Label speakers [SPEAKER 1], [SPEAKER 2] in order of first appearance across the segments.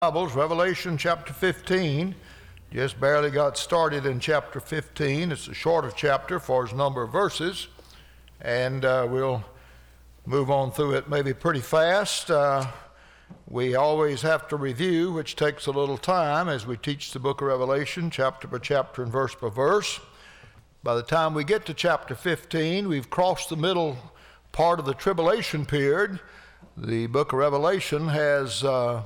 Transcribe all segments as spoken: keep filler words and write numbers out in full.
[SPEAKER 1] Bibles, Revelation chapter fifteen. Just barely got started in chapter fifteen. It's a shorter chapter for its number of verses, and uh, we'll move on through it maybe pretty fast. Uh, we always have to review, which takes a little time as we teach the book of Revelation, chapter by chapter and verse by verse. By the time we get to chapter fifteen, we've crossed the middle part of the tribulation period. The book of Revelation has uh,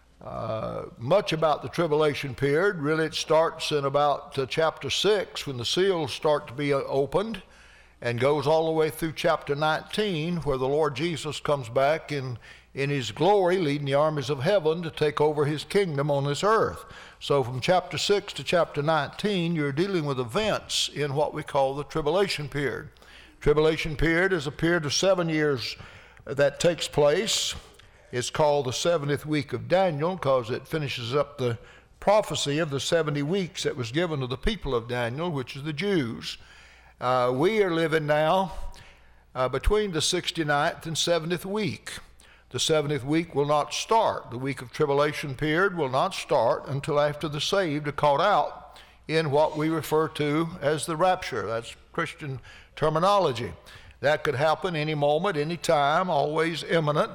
[SPEAKER 1] Uh, much about the tribulation period. Really, it starts in about uh, chapter six when the seals start to be uh, opened, and goes all the way through chapter nineteen, where the Lord Jesus comes back in, in his glory, leading the armies of heaven to take over his kingdom on this earth. So from chapter six to chapter nineteen, you're dealing with events in what we call the tribulation period. Tribulation period is a period of seven years that takes place. It's called the seventieth week of Daniel because it finishes up the prophecy of the seventy weeks that was given to the people of Daniel, which is the Jews. Uh, we are living now uh, between the sixty-ninth and seventieth week. The seventieth week will not start. The week of tribulation period will not start until after the saved are caught out in what we refer to as the rapture. That's Christian terminology. That could happen any moment, any time, always imminent.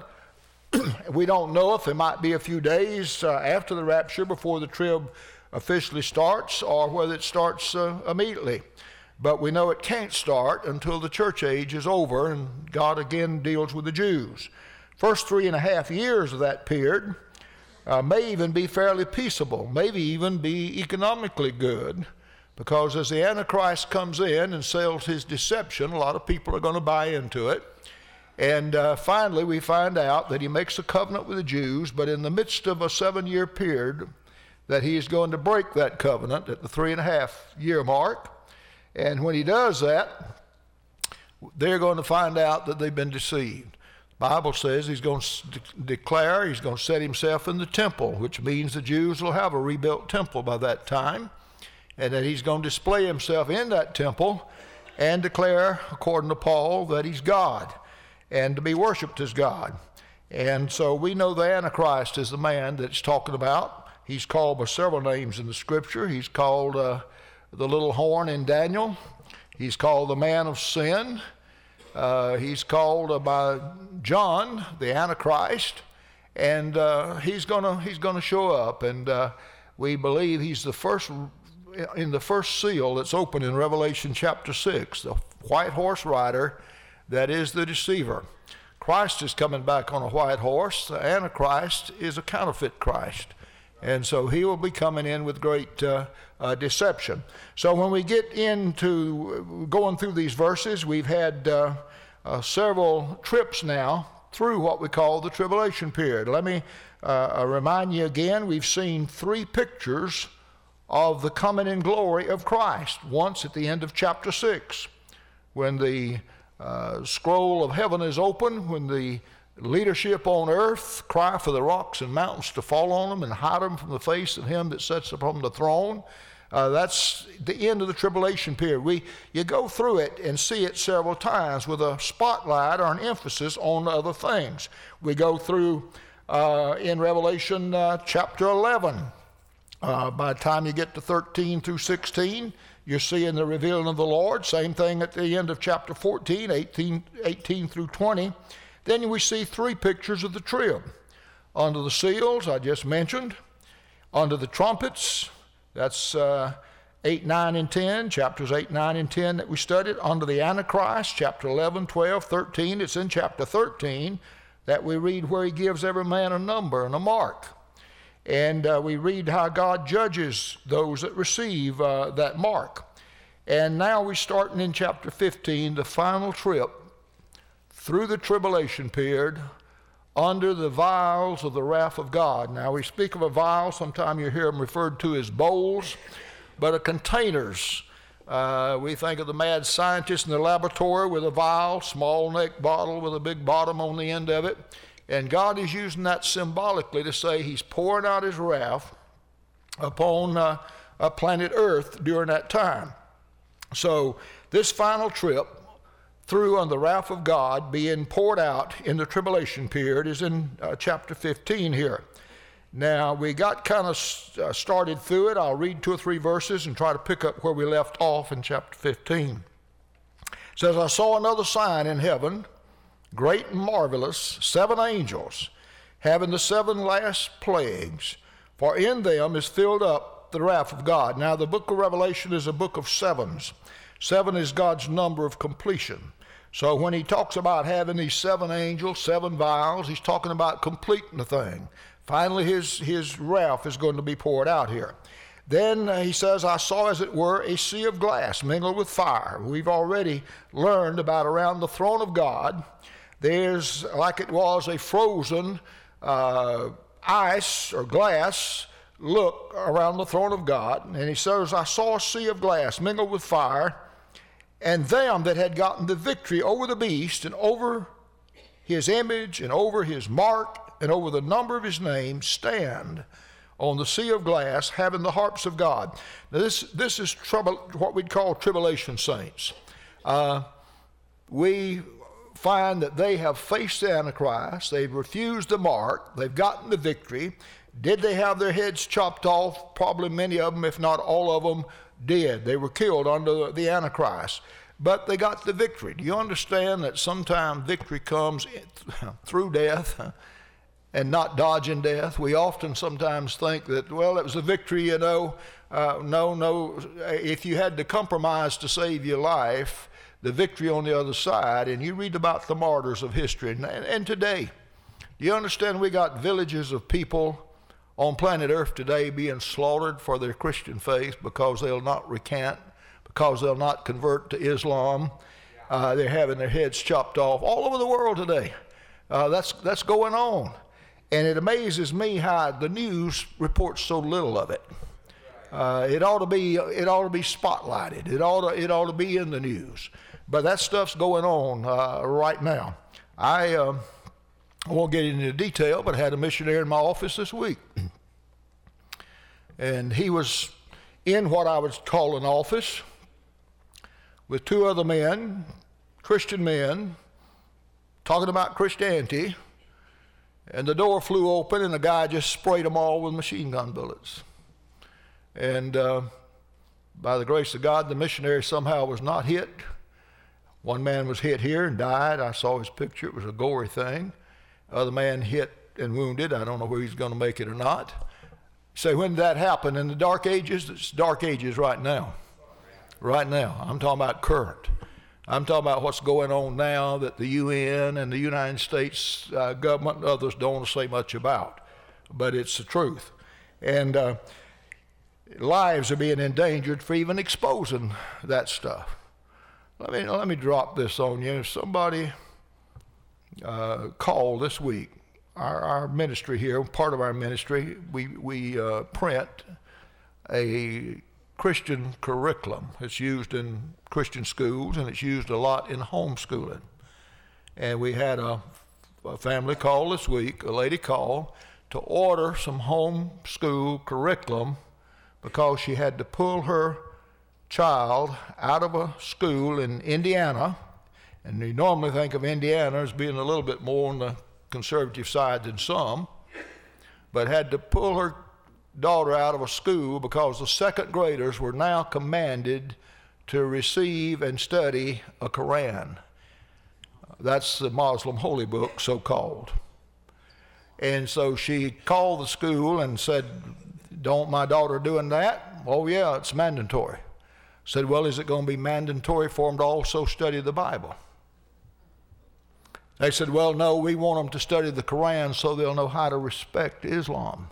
[SPEAKER 1] We don't know if it might be a few days uh, after the rapture before the trib officially starts, or whether it starts uh, immediately. But we know it can't start until the church age is over and God again deals with the Jews. First three and a half years of that period uh, may even be fairly peaceable, maybe even be economically good, because as the Antichrist comes in and sells his deception, a lot of people are going to buy into it. And uh, finally, we find out that he makes a covenant with the Jews, but in the midst of a seven-year period, that he is going to break that covenant at the three and a half year mark. And when he does that, they're going to find out that they've been deceived. The Bible says he's going to de- declare, he's going to set himself in the temple, which means the Jews will have a rebuilt temple by that time, and that he's going to display himself in that temple and declare, according to Paul, that he's God, and to be worshiped as God. And so we know the Antichrist is the man that it's talking about. He's called by several names in the scripture. He's called uh, the little horn in Daniel. He's called the man of sin. Uh, he's called uh, by John the Antichrist. And uh, he's gonna he's gonna show up. And uh, we believe he's the first in the first seal that's open in Revelation chapter six, the white horse rider. That is the deceiver. Christ is coming back on a white horse. The Antichrist is a counterfeit Christ. And so he will be coming in with great uh, uh, deception. So when we get into going through these verses, we've had uh, uh, several trips now through what we call the tribulation period. Let me uh, remind you again, we've seen three pictures of the coming in glory of Christ. Once at the end of chapter six, when the Uh, scroll of heaven is open, when the leadership on earth cry for the rocks and mountains to fall on them and hide them from the face of him that sits upon the throne. Uh, that's the end of the tribulation period. We, you go through it and see it several times with a spotlight or an emphasis on other things. We go through uh, in Revelation uh, chapter eleven. Uh, by the time you get to thirteen through sixteen, you're seeing the revealing of the Lord. Same thing at the end of chapter fourteen, eighteen, eighteen through twenty. Then we see three pictures of the trib. Under the seals, I just mentioned. Under the trumpets, that's uh, eight, nine, and ten, chapters eight, nine, and ten that we studied. Under the Antichrist, chapter eleven, twelve, thirteen. It's in chapter thirteen that we read where he gives every man a number and a mark. And uh, we read how God judges those that receive uh, that mark. And now we're starting in chapter fifteen, the final trip through the tribulation period under the vials of the wrath of God. Now we speak of a vial, sometimes you hear them referred to as bowls, but a containers. Uh, we think of the mad scientist in the laboratory with a vial, small neck bottle with a big bottom on the end of it. And God is using that symbolically to say he's pouring out his wrath upon uh, uh, planet Earth during that time. So this final trip through on the wrath of God being poured out in the tribulation period is in uh, chapter fifteen here. Now, we got kind of uh, started through it. I'll read two or three verses and try to pick up where we left off in chapter fifteen. It says, I saw another sign in heaven, great and marvelous, seven angels, having the seven last plagues, for in them is filled up the wrath of God. Now, the book of Revelation is a book of sevens. Seven is God's number of completion. So when he talks about having these seven angels, seven vials, he's talking about completing the thing. Finally, his, his wrath is going to be poured out here. Then uh, he says, I saw as it were a sea of glass mingled with fire. We've already learned about around the throne of God. There's, like it was, a frozen uh, ice or glass look around the throne of God. And he says, I saw a sea of glass mingled with fire, and them that had gotten the victory over the beast and over his image and over his mark and over the number of his name stand on the sea of glass, having the harps of God. Now this, this is trouble, what we'd call tribulation saints. Uh, we find that they have faced the Antichrist, they've refused the mark, they've gotten the victory. Did they have their heads chopped off? Probably many of them, if not all of them, did. They were killed under the Antichrist. But they got the victory. Do you understand that sometimes victory comes through death and not dodging death? We often sometimes think that, well, it was a victory, you know. Uh, no, no. If you had to compromise to save your life, the victory on the other side, and you read about the martyrs of history. And, and today, do you understand we got villages of people on planet Earth today being slaughtered for their Christian faith because they'll not recant, because they'll not convert to Islam. Uh, they're having their heads chopped off all over the world today. Uh, that's, that's going on. And it amazes me how the news reports so little of it. Uh, it ought to be, it ought to be spotlighted. It ought to, it ought to be in the news. But that stuff's going on uh, right now. I, uh, I won't get into detail, but I had a missionary in my office this week. And he was in what I would call an office with two other men, Christian men, talking about Christianity. And the door flew open, and the guy just sprayed them all with machine gun bullets. And uh, by the grace of God, the missionary somehow was not hit. One man was hit here and died. I saw his picture. It was a gory thing. Other man hit and wounded. I don't know whether he's going to make it or not. So when did that happen? In the dark ages? It's dark ages right now. Right now. I'm talking about current. I'm talking about what's going on now that the U N and the United States uh, government and others don't want to say much about. But it's the truth. And uh, lives are being endangered for even exposing that stuff. Let me, let me drop this on you. Somebody uh, called this week. Our, our ministry here, part of our ministry, we, we uh, print a Christian curriculum. It's used in Christian schools, and it's used a lot in homeschooling. And we had a, a family call this week, a lady called, to order some homeschool curriculum because she had to pull her child out of a school in Indiana. And you normally think of Indiana as being a little bit more on the conservative side than some, but had to pull her daughter out of a school because the second graders were now commanded to receive and study a Quran. That's the Muslim holy book, so-called. And so she called the school and said, don't my daughter doing that? Oh yeah, it's mandatory. Said, well, is it going to be mandatory for them to also study the Bible? They said, well, no, we want them to study the Quran so they'll know how to respect Islam.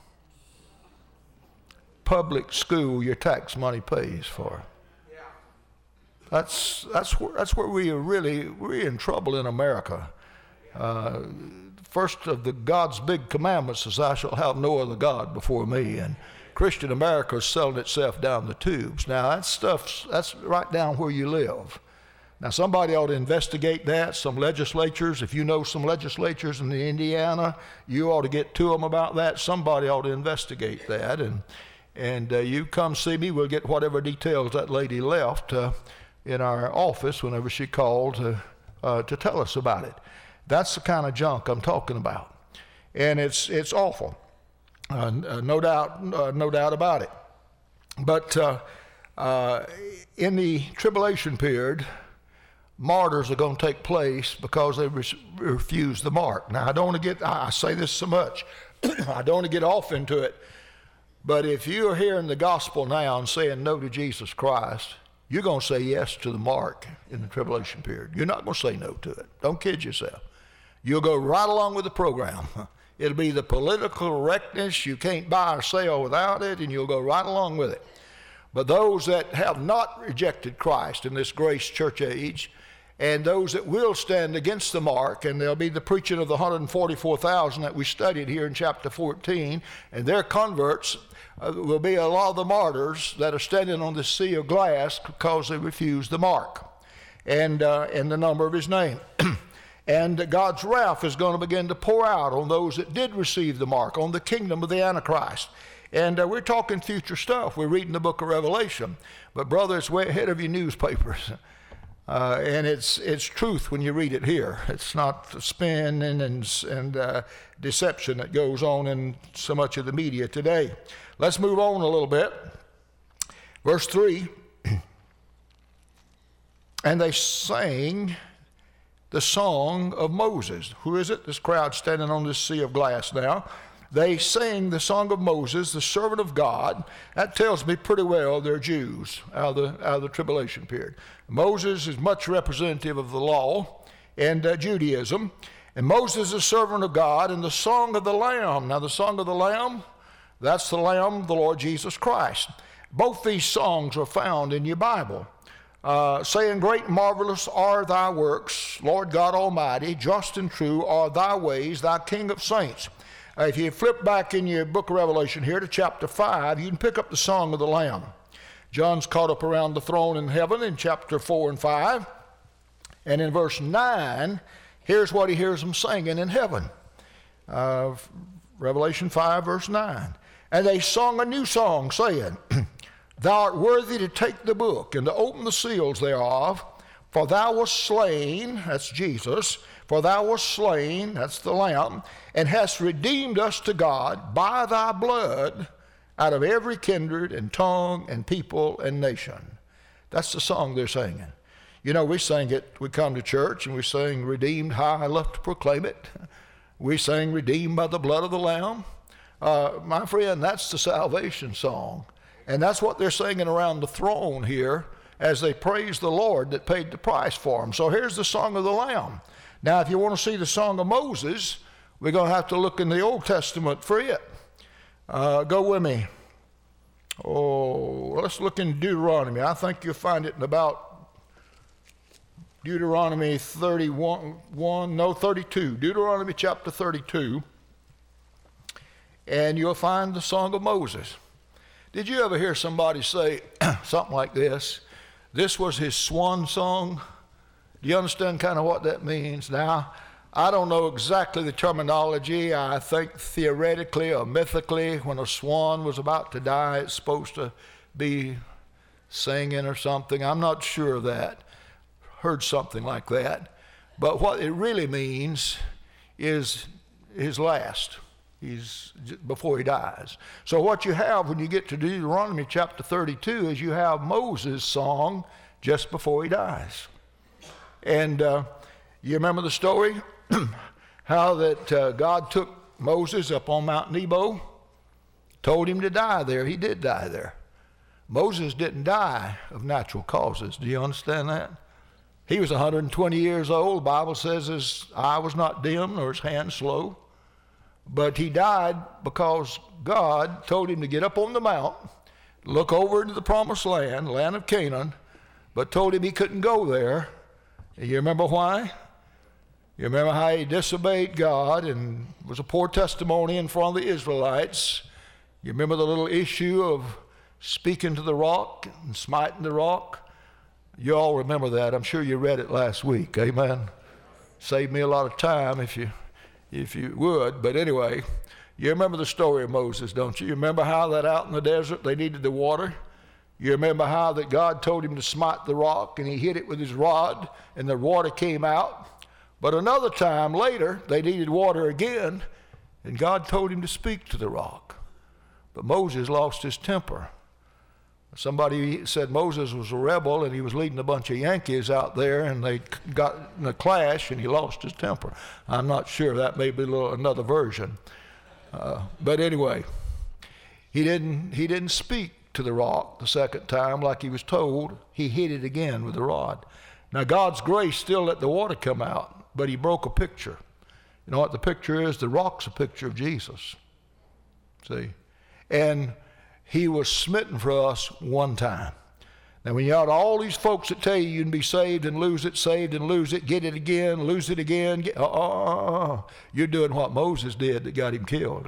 [SPEAKER 1] Public school your tax money pays for. Yeah. That's, that's, where, that's where we are really, we're in trouble in America. Uh, first of the God's big commandments is, I shall have no other God before me. And Christian America is selling itself down the tubes. Now, that stuff's, that's right down where you live. Now, somebody ought to investigate that, some legislatures. If you know some legislatures in Indiana, you ought to get to them about that. Somebody ought to investigate that. And, and uh, you come see me, we'll get whatever details that lady left uh, in our office whenever she called to, uh, to tell us about it. That's the kind of junk I'm talking about. And it's, it's awful. Uh, no doubt, uh, no doubt about it. But uh, uh, in the tribulation period, martyrs are going to take place because they re- refuse the mark. Now, I don't want to get, I say this so much, I don't want to get off into it, but if you're hearing the gospel now and saying no to Jesus Christ, you're going to say yes to the mark in the tribulation period. You're not going to say no to it. Don't kid yourself. You'll go right along with the program. It'll be the political correctness. You can't buy or sell without it, and you'll go right along with it. But those that have not rejected Christ in this grace church age, and those that will stand against the mark, and there'll be the preaching of the one hundred forty-four thousand that we studied here in chapter fourteen, and their converts uh, will be a lot of the martyrs that are standing on the sea of glass because they refuse the mark and, uh, and the number of his name. And God's wrath is going to begin to pour out on those that did receive the mark, on the kingdom of the Antichrist. And uh, we're talking future stuff. We're reading the book of Revelation. But, brother, it's way ahead of your newspapers. Uh, and it's it's truth when you read it here. It's not spin and, and, and uh, deception that goes on in so much of the media today. Let's move on a little bit. Verse three. And they sang the song of Moses. Who is it? This crowd standing on this sea of glass now. They sang the song of Moses, the servant of God. That tells me pretty well they're Jews out of the, out of the tribulation period. Moses is much representative of the law and uh, Judaism. And Moses is a servant of God, and the song of the Lamb. Now the song of the Lamb, that's the Lamb, the Lord Jesus Christ. Both these songs are found in your Bible. Uh, saying, great and marvelous are thy works, Lord God Almighty, just and true are thy ways, thy King of saints. Uh, if you flip back in your book of Revelation here to chapter five, you can pick up the song of the Lamb. John's caught up around the throne in heaven in chapter four and five. And in verse nine, here's what he hears them singing in heaven. Uh, Revelation five, verse nine. And they sung a new song, saying, Thou art worthy to take the book and to open the seals thereof, for thou wast slain, that's Jesus, for thou wast slain, that's the Lamb, and hast redeemed us to God by thy blood out of every kindred and tongue and people and nation. That's the song they're singing. You know, we sing it, we come to church and we sing, redeemed high, I love to proclaim it. We sing, redeemed by the blood of the Lamb. Uh, my friend, that's the salvation song. And that's what they're singing around the throne here as they praise the Lord that paid the price for them. So here's the song of the Lamb. Now, if you want to see the song of Moses, we're going to have to look in the Old Testament for it. Uh, go with me. Oh, let's look in Deuteronomy. I think you'll find it in about Deuteronomy thirty-one, one, no, thirty-two. Deuteronomy chapter thirty-two. And you'll find the song of Moses. Did you ever hear somebody say something like this? This was his swan song. Do you understand kind of what that means? Now, I don't know exactly the terminology. I think theoretically or mythically, when a swan was about to die, it's supposed to be singing or something. I'm not sure of that. Heard something like that. But what it really means is his last. He's before he dies. So what you have when you get to Deuteronomy chapter thirty-two is you have Moses' song just before he dies. And uh, you remember the story? How that uh, God took Moses up on Mount Nebo, told him to die there. He did die there. Moses didn't die of natural causes. Do you understand that? He was one hundred twenty years old. The Bible says his eye was not dim nor his hand slow. But he died because God told him to get up on the mount, look over into the promised land, land of Canaan, but told him he couldn't go there. You remember why? You remember how he disobeyed God and was a poor testimony in front of the Israelites. You remember the little issue of speaking to the rock and smiting the rock? You all remember that. I'm sure you read it last week. Amen. Saved me a lot of time if you if you would. But anyway, you remember the story of Moses, don't you? You remember how that out in the desert they needed the water? You remember how that God told him to smite the rock and he hit it with his rod and the water came out? But another time later, they needed water again And God told him to speak to the rock. But Moses lost his temper. Somebody said Moses was a rebel and he was leading a bunch of Yankees out there and they got in a clash and he lost his temper. I'm not sure. That may be a little, another version. Uh, but anyway, he didn't, he didn't speak to the rock the second time like he was told. He hit it again with the rod. Now God's grace still let the water come out, but he broke a picture. You know what the picture is? The rock's a picture of Jesus. See? And he was smitten for us one time. Now when you got all these folks that tell you you can be saved and lose it, saved and lose it, get it again, lose it again, get, uh, uh, uh, you're doing what Moses did that got him killed.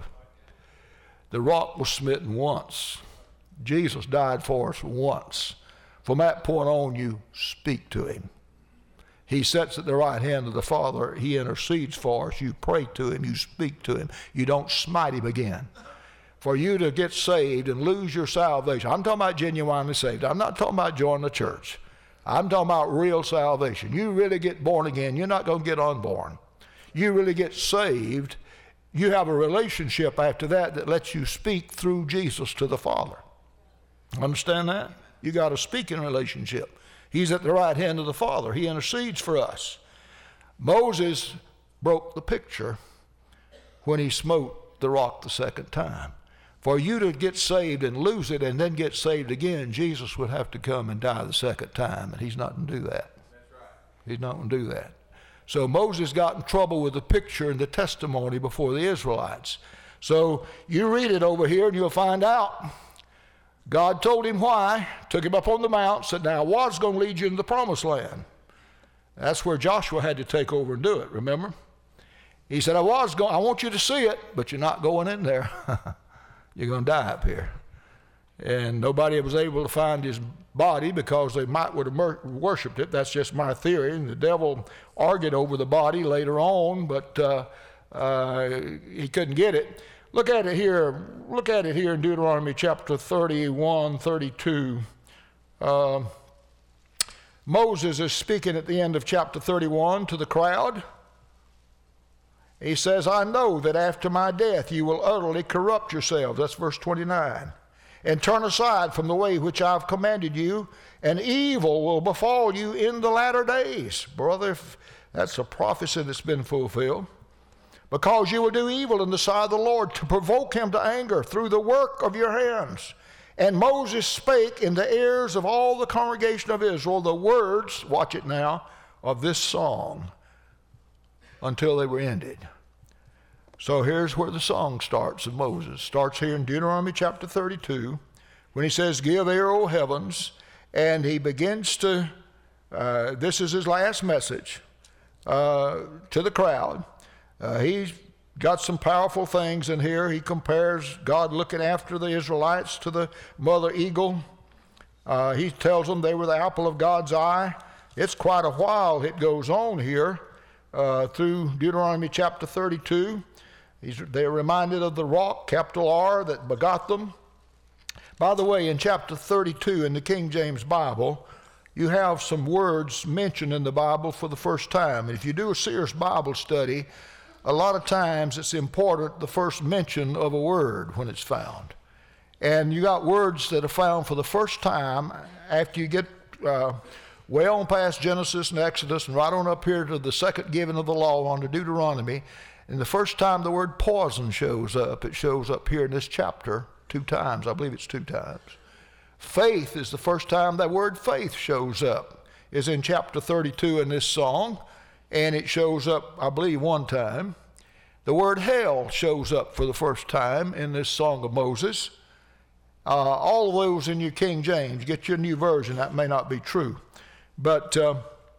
[SPEAKER 1] The rock was smitten once. Jesus died for us once. From that point on, you speak to him. He sits at the right hand of the Father. He intercedes for us. You pray to him. You speak to him. You don't smite him again. For you to get saved and lose your salvation. I'm talking about genuinely saved. I'm not talking about joining the church. I'm talking about real salvation. You really get born again. You're not going to get unborn. You really get saved. You have a relationship after that that lets you speak through Jesus to the Father. Understand that? You got a speaking relationship. He's at the right hand of the Father. He intercedes for us. Moses broke the picture when he smote the rock the second time. For you to get saved and lose it and then get saved again, Jesus would have to come and die the second time, and he's not going to do that. That's right. He's not going to do that. So Moses got in trouble with the picture and the testimony before the Israelites. So you read it over here and you'll find out. God told him why, took him up on the mount, said, now I was going to lead you into the promised land. That's where Joshua had to take over and do it, remember? He said, I was going, I want you to see it, but you're not going in there. You're going to die up here. And nobody was able to find his body because they might would have mur- worshipped it. That's just my theory. And the devil argued over the body later on, but uh, uh, he couldn't get it. Look at it here. Look at it here in Deuteronomy chapter thirty-one, thirty-two. Uh, Moses is speaking at the end of chapter thirty-one to the crowd. He says, I know that after my death you will utterly corrupt yourselves. That's verse twenty-nine. And turn aside from the way which I've commanded you, and evil will befall you in the latter days. Brother, that's a prophecy that's been fulfilled. Because you will do evil in the sight of the Lord to provoke him to anger through the work of your hands. And Moses spake in the ears of all the congregation of Israel the words, watch it now, of this song until they were ended. So here's where the song starts of Moses. Starts here in Deuteronomy chapter thirty-two when he says, give ear, O heavens, and he begins to, uh, this is his last message uh, to the crowd. Uh, he's got some powerful things in here. He compares God looking after the Israelites to the mother eagle. Uh, he tells them they were the apple of God's eye. It's quite a while it goes on here uh, through Deuteronomy chapter thirty-two. He's, they're reminded of the rock, capital R, that begot them. By the way, in chapter thirty-two in the King James Bible, you have some words mentioned in the Bible for the first time. And if you do a serious Bible study, a lot of times it's important the first mention of a word when it's found. And you got words that are found for the first time after you get uh, way on past Genesis and Exodus and right on up here to the second giving of the law on to Deuteronomy. And the first time the word poison shows up, it shows up here in this chapter two times. I believe it's two times. Faith is the first time that word faith shows up, is in chapter thirty-two in this song. And it shows up, I believe, one time. The word hell shows up for the first time in this song of Moses. Uh, all of those in your King James. Get your new version. That may not be true. But uh,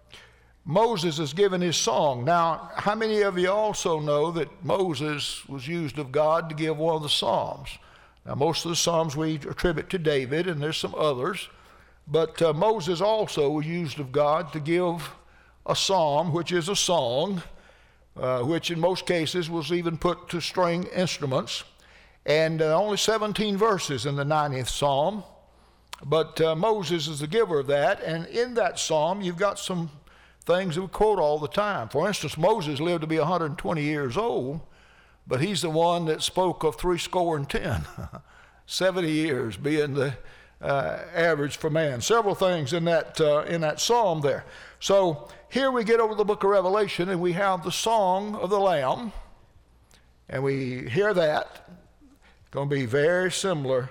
[SPEAKER 1] Moses is given his song. Now, how many of you also know that Moses was used of God to give one of the Psalms? Now, most of the Psalms we attribute to David, and there's some others. But uh, Moses also was used of God to give a psalm, which is a song, uh, which in most cases was even put to string instruments, and uh, only seventeen verses in the ninetieth psalm. But uh, Moses is the giver of that, and in that psalm you've got some things that we quote all the time. For instance, Moses lived to be one hundred twenty years old, but he's the one that spoke of three score and ten, seventy years being the uh, average for man. Several things in that, uh, in that psalm there. So here we get over the book of Revelation, and we have the song of the Lamb, and we hear that. It's going to be very similar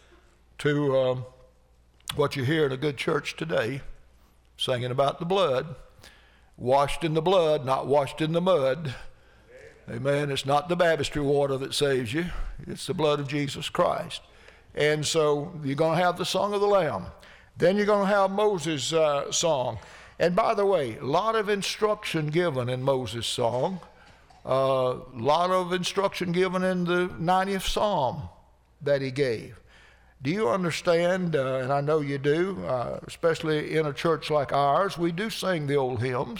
[SPEAKER 1] to um, what you hear in a good church today, singing about the blood. Washed in the blood, not washed in the mud. Amen. It's not the baptistry water that saves you. It's the blood of Jesus Christ. And so you're going to have the song of the Lamb. Then you're going to have Moses' uh, song. And by the way, a lot of instruction given in Moses' song. A uh, lot of instruction given in the ninetieth Psalm that he gave. Do you understand, uh, and I know you do, uh, especially in a church like ours, we do sing the old hymns.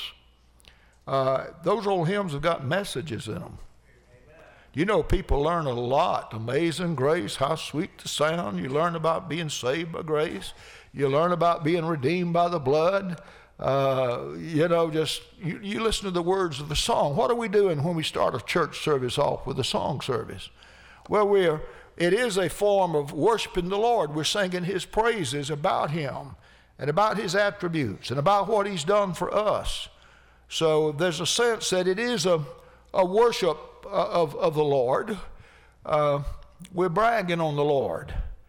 [SPEAKER 1] Uh, those old hymns have got messages in them. Amen. You know, people learn a lot. Amazing grace, how sweet the sound. You learn about being saved by grace. You learn about being redeemed by the blood. Uh, you know, just, you, you listen to the words of the song. What are we doing when we start a church service off with a song service? Well, we're It is a form of worshiping the Lord. We're singing his praises about him and about his attributes and about what he's done for us. So there's a sense that it is a, a worship of, of the Lord. Uh, we're bragging on the Lord.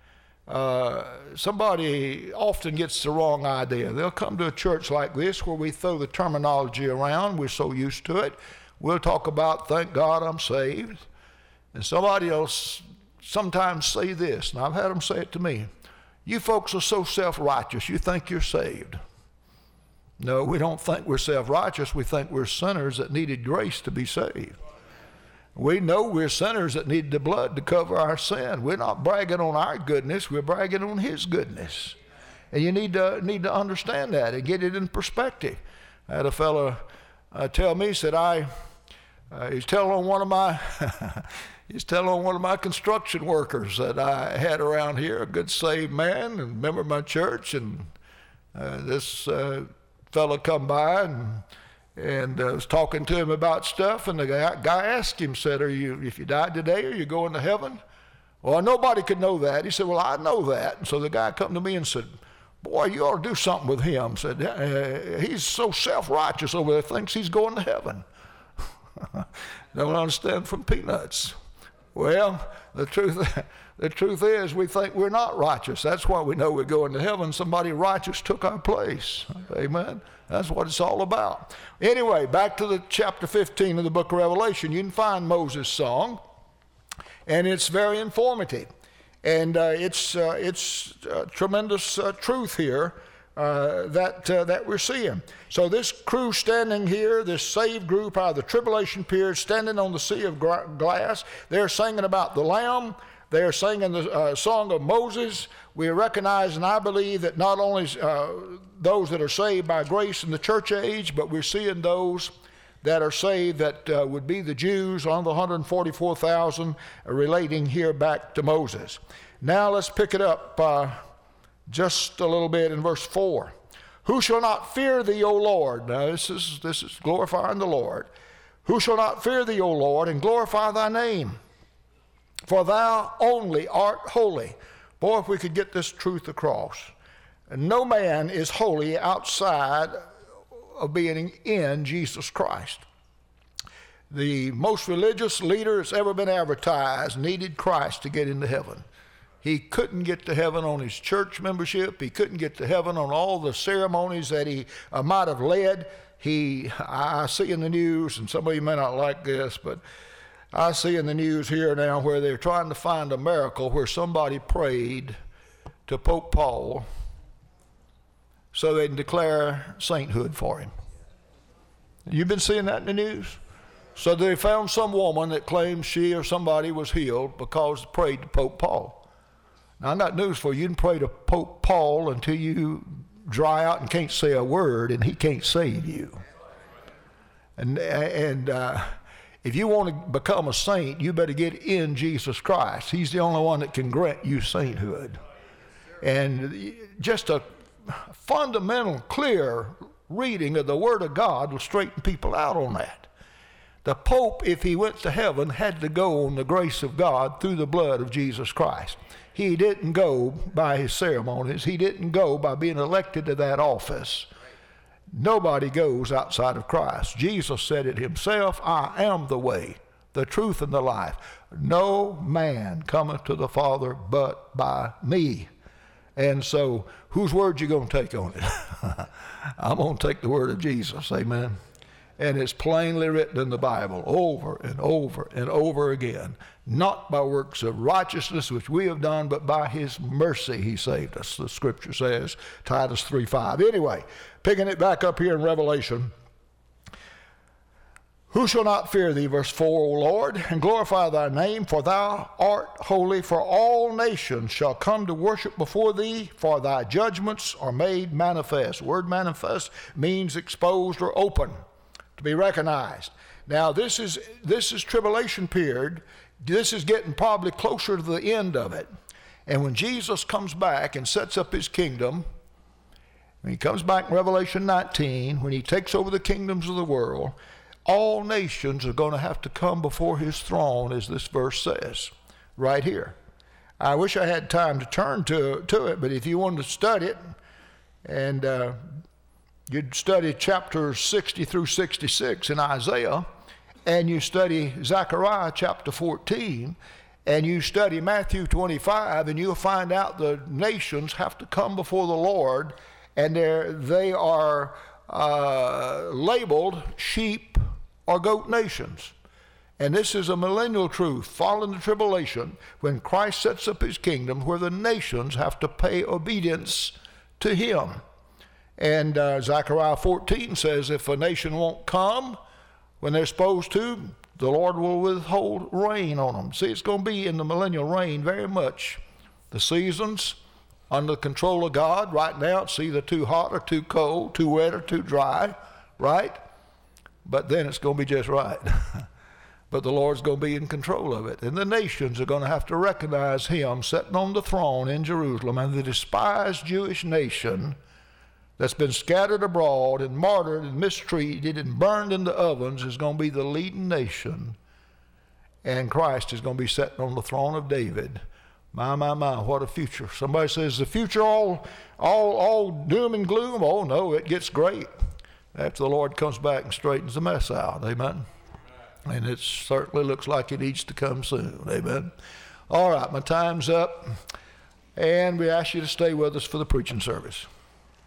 [SPEAKER 1] Uh, somebody often gets the wrong idea. They'll come to a church like this where we throw the terminology around. We're so used to it. We'll talk about, thank God I'm saved. And somebody else sometimes say this, and I've had them say it to me. You folks are so self-righteous, you think you're saved. No, we don't think we're self-righteous. We think we're sinners that needed grace to be saved. We know we're sinners that need the blood to cover our sin. We're not bragging on our goodness. We're bragging on his goodness. And you need to, need to understand that and get it in perspective. I had a fellow uh, tell me, said I, uh, he's telling on one of my... He's telling on one of my construction workers that I had around here, a good saved man, and member of my church, and uh, this uh, fellow come by and and uh, was talking to him about stuff, and the guy, guy asked him, said, "Are you, if you died today, are you going to heaven?" Well, nobody could know that. He said, "Well, I know that." And so the guy come to me and said, "Boy, you ought to do something with him." Said, uh, "He's so self-righteous over there, thinks he's going to heaven." Don't understand from peanuts. Well, the truth, the truth is we think we're not righteous. That's why we know we're going to heaven. Somebody righteous took our place. Amen. That's what it's all about. Anyway, back to the chapter fifteen of the book of Revelation. You can find Moses' song, and it's very informative. And uh, it's, uh, it's uh, tremendous uh, truth here uh, that, uh, that we're seeing. So this crew standing here, this saved group out of the tribulation period, standing on the sea of gra- glass, they're singing about the Lamb. They're singing the uh, song of Moses. We recognize, and I believe, that not only uh, those that are saved by grace in the church age, but we're seeing those that are saved that uh, would be the Jews on the one hundred forty-four thousand, uh, relating here back to Moses. Now let's pick it up uh, just a little bit in verse four. Who shall not fear thee, O Lord? Now this is, this is glorifying the Lord. Who shall not fear thee, O Lord, and glorify thy name? For thou only art holy. Boy, if we could get this truth across. And no man is holy outside of being in Jesus Christ. The most religious leader that's ever been advertised needed Christ to get into heaven. He couldn't get to heaven on his church membership. He couldn't get to heaven on all the ceremonies that he uh, might have led. He, I see in the news, and some of you may not like this, but I see in the news here now where they're trying to find a miracle where somebody prayed to Pope Paul so they can declare sainthood for him. You've been seeing that in the news? So they found some woman that claimed she or somebody was healed because they prayed to Pope Paul. Now, I got news for you. You can pray to Pope Paul until you dry out and can't say a word, and he can't save you. And, and uh, if you want to become a saint, you better get in Jesus Christ. He's the only one that can grant you sainthood. And just a fundamental, clear reading of the Word of God will straighten people out on that. The Pope, if he went to heaven, had to go on the grace of God through the blood of Jesus Christ. He didn't go by his ceremonies. He didn't go by being elected to that office. Nobody goes outside of Christ. Jesus said it himself, I am the way, the truth, and the life. No man cometh to the Father but by me. And so, whose word you going to take on it? I'm going to take the word of Jesus, amen. And it's plainly written in the Bible over and over and over again. Not by works of righteousness which we have done, but by his mercy he saved us, the scripture says, Titus three five. Anyway, picking it back up here in Revelation. Who shall not fear thee, verse four, O Lord, and glorify thy name, for thou art holy, for all nations shall come to worship before thee, for thy judgments are made manifest. The word manifest means exposed or open, to be recognized. Now this is this is tribulation period. This is getting probably closer to the end of it. And when Jesus comes back and sets up his kingdom, when he comes back in Revelation nineteen, when he takes over the kingdoms of the world, all nations are going to have to come before his throne, as this verse says, right here. I wish I had time to turn to, to it, but if you wanted to study it, and uh, you'd study chapters sixty through sixty-six in Isaiah, and you study Zechariah chapter fourteen, and you study Matthew twenty-five, and you'll find out the nations have to come before the Lord, and they're, they are uh, labeled sheep or goat nations. And this is a millennial truth, following the tribulation, when Christ sets up his kingdom, where the nations have to pay obedience to him. And uh, Zechariah fourteen says, if a nation won't come when they're supposed to, the Lord will withhold rain on them. See, it's going to be in the millennial reign very much. The seasons under the control of God. Right now it's either too hot or too cold, too wet or too dry, right? But then it's going to be just right. But the Lord's going to be in control of it. And the nations are going to have to recognize him sitting on the throne in Jerusalem, and the despised Jewish nation that's been scattered abroad and martyred and mistreated and burned in the ovens is going to be the leading nation. And Christ is going to be sitting on the throne of David. My, my, my, what a future. Somebody says, the future all, all, all doom and gloom? Oh, no, it gets great after the Lord comes back and straightens the mess out. Amen. And it certainly looks like it needs to come soon. Amen. All right, my time's up. And we ask you to stay with us for the preaching service.